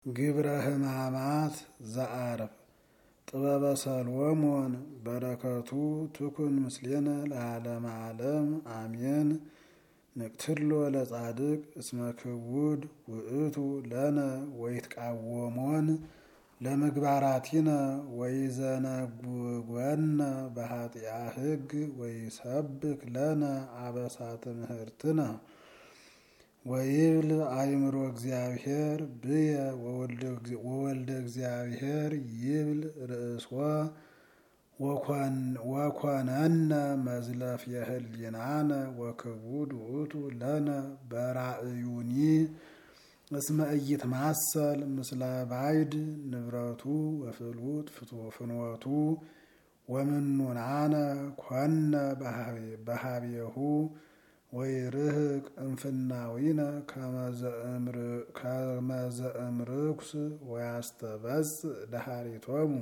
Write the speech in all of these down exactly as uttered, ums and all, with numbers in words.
ግብረ ሕማማት ዘአርብ ጥበበ ሰሎሞን በረከቱ ትኩን ምስሌነ ለዓለመ ዓለም አሜን። ንቅትሎ ለጻድቅ እስመ ክቡድ ውእቱ ለነ ወይትቃወሞን ለምግባራቲነ ወይዘነጉጎነ በኃጢአ ሕግ ወይሰብክ ለነ አበሳ ትምህርትነ ወይብል አእምሮ እግዚአብሔር ብየ ወወልደ እግዚአብሔር ይብል ርእስወ ወኮነነ መዝለፍ የህሊናነ ወክቡድ ውእቱ ለነ በራእዩኒ እስመ ኢይትማሰል ምስለ ባዕድ ንብረቱ ወፍሉጥ ፍኖቱ ወምኑናነ ኮነ በሀቤሁ ወይርህቅ እምፍናዊነ ከመ ዘእምርኩስ ወያስተበጽእ ደኃሪቶሙ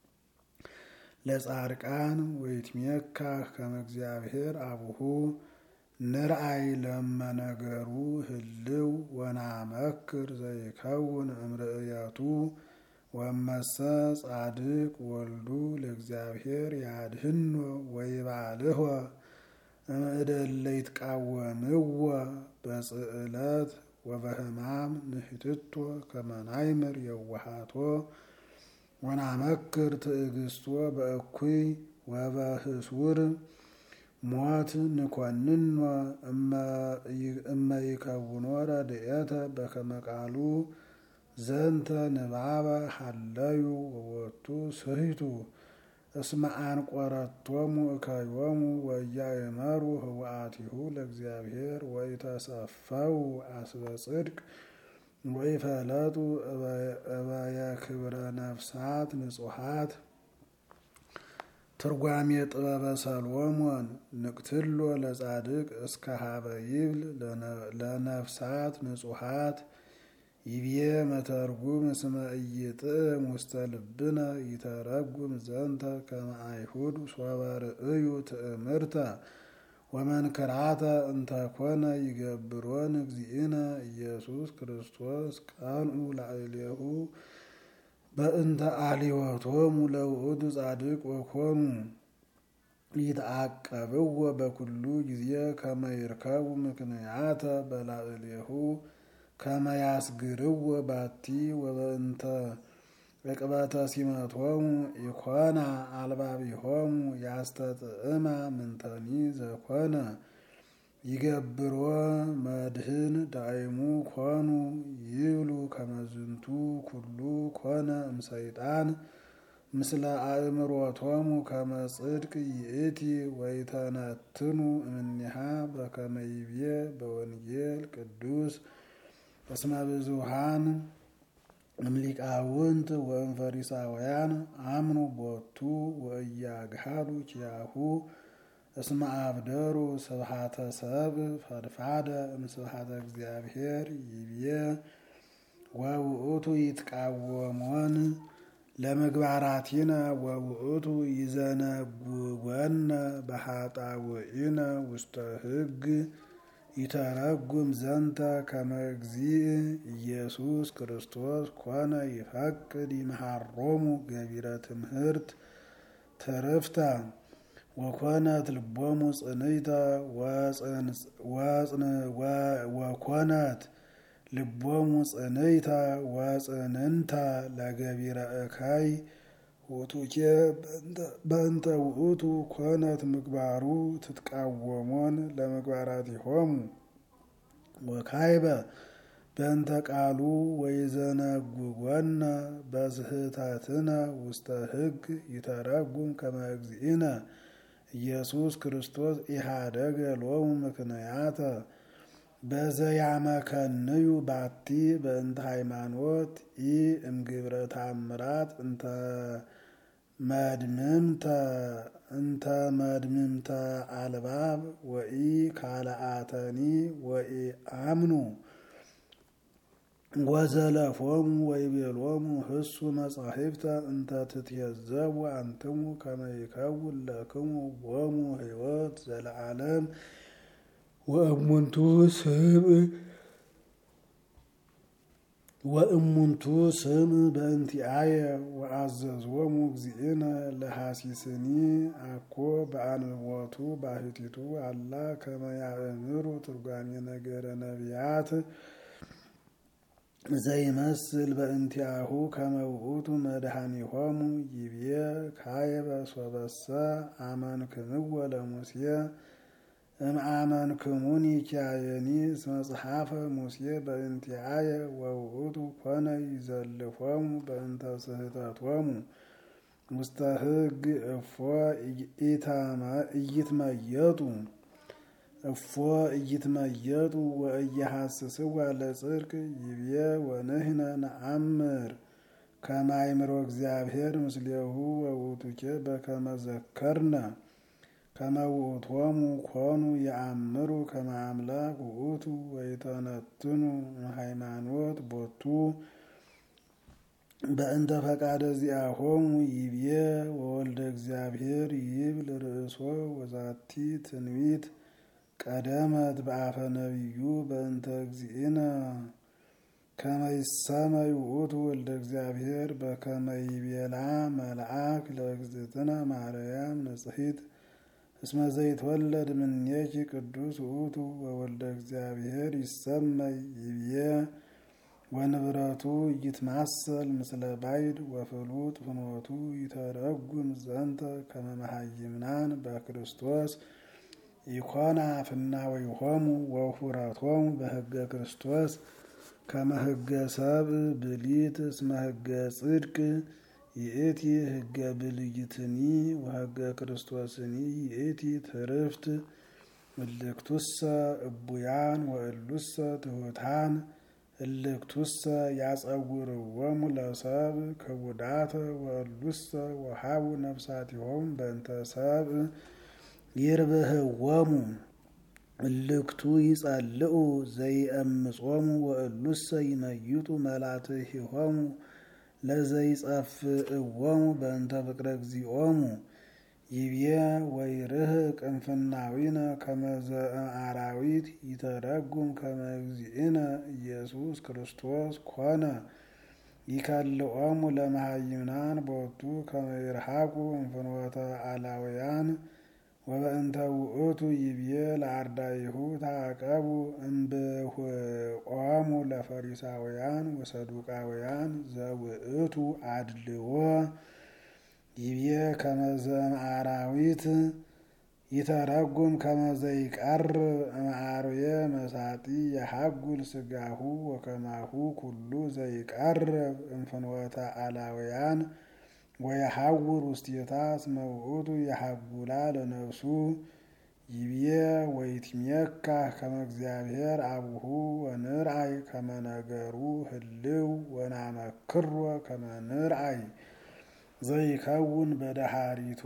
ለጻድቃን ወይትሜካህ ከመ እግዚአብሔር አቡሁ ንርአይ ለመነገሩ ህልው ወናመክር ዘይከውን እምርእየቱ ወመሰ ጻድቅ ወልዱ ለእግዚአብሔር ያድህኖ ወይባልሖ እምእደለ ይትቃወምዎ በጽዕለት ወበሕማም ንሕትቶ ከመ ናይምር የዋሃቶ ወናመክር ትዕግስቶ በእኩይ ወበህሱር ሞት ንኮንኖ እመ ይከውኖ ረድኤተ በከመ ቃሉ ዘንተ ንባበ ሀለዩ ወወቱ ስሂቱ እስመ አንቆረቶሙ እከዮሙ ወያእመሩ ህውአቲሁ ለእግዚአብሔር ወይተሰፈው አስበ ጽድቅ ወይፈለጡ እበየ ክብረ ነፍሳት ንጹሐት። ትርጓሜ ጥበበ ሰሎሞን ንቅትሎ ለጻድቅ እስከ ሀበ ይብል ለነፍሳት ንጹሐት ይብዬ መተርጉም እስመ ኢይጥዕም ውስተ ልብነ ይተረጉም ዘንተ ከመ አይሁድ ሶበ ርእዩ ትእምርተ ወመንክራተ እንተኮነ ይገብሮን እግዚእነ ኢየሱስ ክርስቶስ ቀንዑ ላዕሌሁ በእንተ አልዮቶሙ ለውእቱ ጻድቅ ወኮኑ ይትዓቀብዎ በኩሉ ጊዜ ከመ ይርከቡ ምክንያተ በላዕሌሁ ከመ ያስግርዎ ባቲ ወበእንተ ዕቅበተ ሲመቶሙ ኢኮና አልባቢሆሙ ያስተጥዕማ ምንተኒ ዘኮነ ይገብሮ መድህን ዳይሙ ኮኑ ይብሉ ከመዝንቱ ኩሉ ኮነ እምሰይጣን ምስለ አእምሮቶሙ ከመ ጽድቅ ይእቲ ወይተነትኑ እምኔሃ በከመ ይቤ በወንጌል ቅዱስ እስመ ብዙኃን እምሊቃውንት ወእምፈሪሳውያን አምኑ ቦቱ ወእያግሃዱ ኪያሁ እስመ አብደሩ ስብሐተ ሰብእ ፈድፋደ እምስብሐተ እግዚአብሔር ይብዬ ወውእቱ ይትቃወሞን ለምግባራቲነ ወውእቱ ይዘነጉጎነ በኃጣውኢነ ውስተ ሕግ ይተረጉም ዘንተ ከመ እግዚእ ኢየሱስ ክርስቶስ ኮነ ይፈቅድ ይምሃሮሙ ገቢረ ትምህርት ትርፍተ ወኮነት ልቦሙ ጽንዕተ ወኮነት ልቦሙ ጽንዕተ ወጽንንተ ለገቢረ እከይ ውእቱኬ በእንተ ውእቱ ኮነት ምግባሩ ትትቃወሞን ለምግባራቲሆሙ ወካይበ በእንተ ቃሉ ወይዘነጉጎነ በስሕተትነ ውስተ ሕግ ይተረጉም ከመ እግዚእነ ኢየሱስ ክርስቶስ ኢሃደገ ሎሙ ምክንያተ በዘያመከንዩ ባቲ በእንተ ሃይማኖት ኢ እምግብረ ተአምራት እንተ መድምምተ እንተ መድምምተ አልባብ ወኢ ካልአተኒ ወኢ አምኑ ወዘለፎሙ ወይቤሎሙ ህሱ መጻሕፍተ እንተ ትትየዘቡ አንትሙ ከመ ይከውን ለክሙ ቦሙ ሕይወት ዘለዓለም ወእሙንቱ ስብእ ወእሙንቱ ስም በእንቲአየ ወአዘዝዎሙ እግዚእነ ለሐሲስኒ አኮ በአንብቦቱ ባሕቲቱ አላ ከመ ያእምሩ ትርጓሜ ነገረ ነቢያት ዘይመስል በእንቲአሁ ከመ ውእቱ መድኃኒሆሙ ይቤ ካይበ ሶበሰ አመንክምዎ ለሙሴ እምአመንክሙኒ ኪያየኒ እስመ መጽሐፈ ሙሴ በእንቲአየ ወውእቱ ኮነ ይዘልፎሙ በእንተ ስሕተቶሙ ውስተ ሕግ እፎ ኢይትመየጡ እፎ ኢይትመየጡ ወኢይሐስስዋ ለጽድቅ ይቤ ወንሕነ ነአምር ከመ አእምሮ እግዚአብሔር ምስሌሁ ወውእቱኬ በከመ ዘከርነ ከመ ውእቶሙ ኮኑ የአምሩ ከመ አምላክ ውእቱ ወይተነትኑ ሃይማኖት ቦቱ በእንተ ፈቃደ ዚአሆሙ ይቤ ወወልደ እግዚአብሔር ይብል ርእሶ ወዛቲ ትንቢት ቀደመት በአፈ ነቢዩ በእንተ እግዚእነ ከመ ይሰመይ ውእቱ ወልደ እግዚአብሔር በከመ ይቤላ መልአክ ለእግዝእትነ ማርያም ንጽሕት እስመ ዘይትወለድ እምኔኪ ቅዱስ ውእቱ ወወልደ እግዚአብሔር ይሰመይ ይቤ ወንብረቱ ይትማሰል ምስለ ባይድ ወፍሉጥ ፍኖቱ ይተረጉም ዘንተ ከመ መሃይምናን በክርስቶስ ኢኮና ፍናወይሆሙ ወሁረቶሙ በሕገ ክርስቶስ ከመ ሕገ ሰብእ ብሊት እስመ ሕገ ጽድቅ ይእቲ ሕገ ብልይትኒ ወሕገ ክርስቶስኒ ይእቲ ትርፍት እልክቱሰ እቡያን ወእሉሰ ትሑታን እልክቱሰ ያጸውርዎሙ ለሰብእ ክቡዳተ ወእሉሰ ወሃቡ ነፍሳቲሆሙ በእንተ ሰብእ ይርብህዎሙ እልክቱ ይጸልኡ ዘይአምጾሙ ወእሉሰ ይመይጡ መላትሂሆሙ ለዘይጸፍእዎሙ በእንተ ፍቅረ እግዚኦሙ ይቤ ወይርህቅ እምፍናዊነ ከመ ዘእምአራዊት ይተረጉም ከመ እግዚእነ ኢየሱስ ክርስቶስ ኮነ ይከልኦሙ ለመሃይምናን ቦቱ ከመ ይርሐቁ እምፍኖተ አላውያን ወበእንተ ውእቱ ይቤ ለአርዳኢሁ ተዓቀቡ እምብሁኦሙ ለፈሪሳውያን ወሰዱቃውያን ዘውእቱ አድልዎ ይቤ ከመ ዘእምአራዊት ይተረጉም ከመ ዘይቀርብ እምአርዌ መሳጢ የሐጉል ሥጋሁ ወከማሁ ኩሉ ዘይቀርብ እምፍኖተ አላውያን ወየሐውር ውስቴታ እስመ ውእቱ የሐጉላ ለነፍሱ ይቤ ወይትሜካህ ከመ እግዚአብሔር አቡሁ ወንርአይ ከመ ነገሩ ህልው ወናመክሮ ከመ ንርአይ ዘይከውን በደሃሪቱ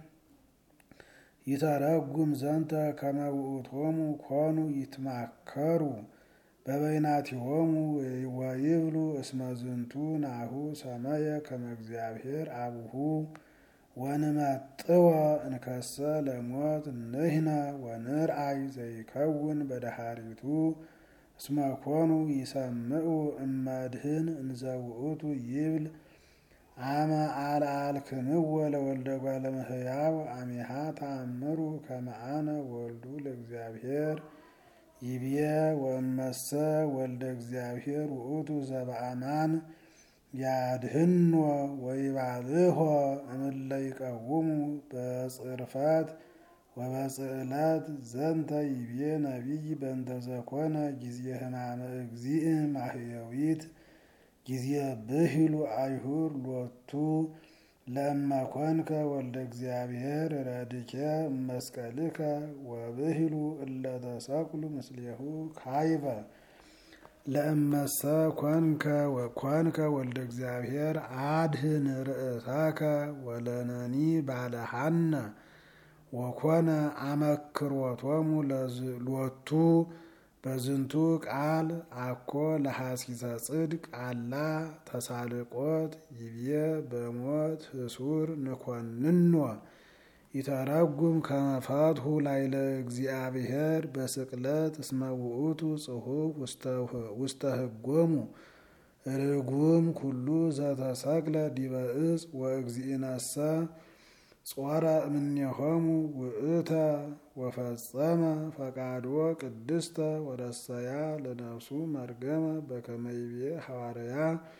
ይተረጉም ዘንተ ከመ ውእቶሙ ኮኑ ይትማከሩ በበይናቲሆሙ ወይብሉ እስመ ዝንቱ ናሁ ሰመየ ከመ እግዚአብሔር አቡሁ ወንመጥወ እንከሰ ለሞት ንሕነ ወንርአይ ዘይከውን በደሃሪቱ እስመ ኮኑ ይሰምዑ እመድህን እንዘ ውእቱ ይብል አመ አልአልክምዎ ለወልደ እጓለ እመሕያው አሜሃ ተአምሩ ከመ አነ ወልዱ ለእግዚአብሔር ይቤ ወእመሰ ወልደ እግዚአብሔር ውእቱ ዘበአማን ያድህኖ ወይባልሖ እምእለ ይቀውሙ በጽርፈት ወበጽዕለት ዘንተ ይቤ ነቢይ በእንተ ዘኮነ ጊዜ ሕማመ እግዚእ ማህየዊት ጊዜ ብሂሉ አይሁድ ሎቱ ለእመ ኮንከ ወልደ እግዚአብሔር ረድኤከ እመስቀልከ ወብሂሉ እለ ተሰቅሉ ምስሌሁ ካይበ ለእመሰ ኮንከ ወኮንከ ወልደ እግዚአብሔር አድህን ርእሳከ ወለነኒ ባለሃነ ወኮነ አመክሮቶሙ ሎቱ በዝንቱ ቃል አኮ ለሐሲሰ ጽድቅ አላ ተሳልቆት ይቤ በሞት ህሱር ንኮንኖ ይተረጉም ከመ ፈትሑ ላዕለ እግዚአብሔር በስቅለት እስመ ውእቱ ጽሑፍ ውስተ ህጎሙ ርጉም ኩሉ ዘተሰቅለ ዲበ ዕፅ ወእግዚእነሰ ጾረ እምኔሆሙ ውእተ ወፈጸመ ፈቃዶ ቅድስተ ወረሰያ ለነፍሱ መርገመ በከመ ይቤ ሐዋርያ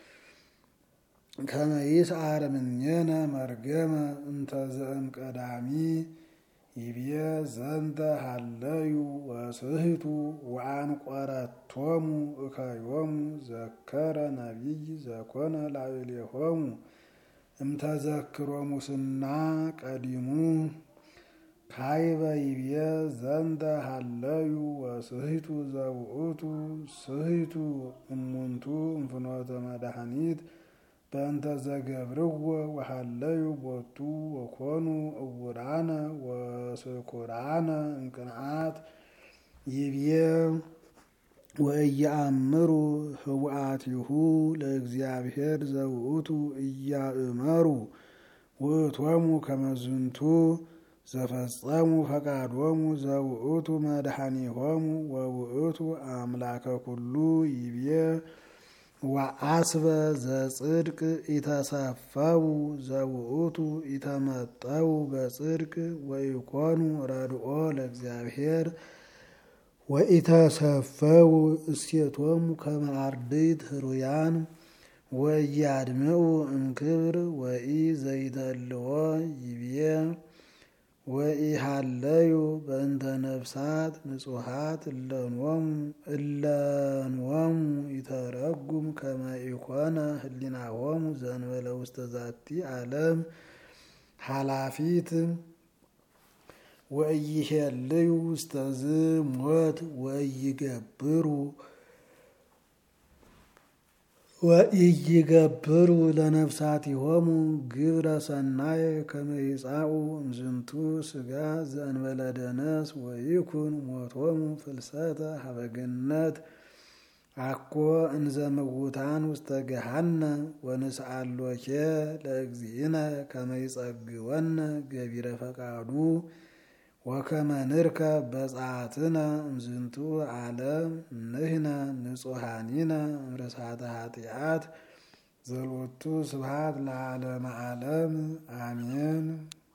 ከመ ይስዓር እምኔነ መርገመ እንተ ዘእምቀዳሚ ይቤ ዘንተ ሀለዩ ወስሕቱ ወአንቆረቶሙ እከዮሙ ዘከረ ነቢይ ዘኮነ ላዕሌሆሙ እምተዘክሮ ሙስና ቀዲሙ ካይበ ይቤ ዘንተ ሀለዩ ወስሕቱ ዘውእቱ ስሕቱ እሙንቱ እምፍኖተ መድኃኒት በእንተ ዘገብርዎ ወሀለዩ ቦቱ ወኮኑ እውራነ ወስኩራነ እምቅንዓት ይቤ ወኢየአምሩ ህውአቲሁ ለእግዚአብሔር ዘውእቱ ኢያእመሩ ውእቶሙ ከመ ዝንቱ ዘፈጸሙ ፈቃዶሙ ዘውእቱ መድኃኒሆሙ ወውእቱ አምላከ ኩሉ ይቤ ወአስበ ዘጽድቅ ኢተሰፈው ዘውእቱ ኢተመጠው በጽድቅ ወኢኮኑ ረድኦ ለእግዚአብሔር ወኢተሰፈው እሴቶሙ ከመ አርድእት ህሩያን ወኢያድምዑ እምክብር ወኢ ዘይተልዎ ይቤ ወኢሃለዩ በእንተ ነፍሳት ንጹሃት እለንወሙ ይተረጉም ከመ ኢኮነ ህሊናሆሙ ዘእንበለ ውስተ ዛቲ ዓለም ኃላፊት ወኢይሄልዩ ውስተ ዝሞት ወኢይገብሩ ወኢይገብሩ ለነፍሳቲሆሙ ግብረ ሰናየ ከመ ይጻኡ እምዝንቱ ሥጋ ዘእንበለ ደነስ ወይኩን ሞቶሙ ፍልሰተ ሀበ ገነት አኮ እንዘ ምውታን ውስተ ገሃነም ወንስአሎኬ ለእግዚእነ ከመ ይጸግወነ ገቢረ ፈቃዱ ወከመ ንርከብ በጽአትነ እምዝንቱ ዓለም ንሕነ ንጹሐኒነ እምርሳተ ኃጢአት ዘሎቱ ስብሐት ለዓለመ ዓለም አሜን።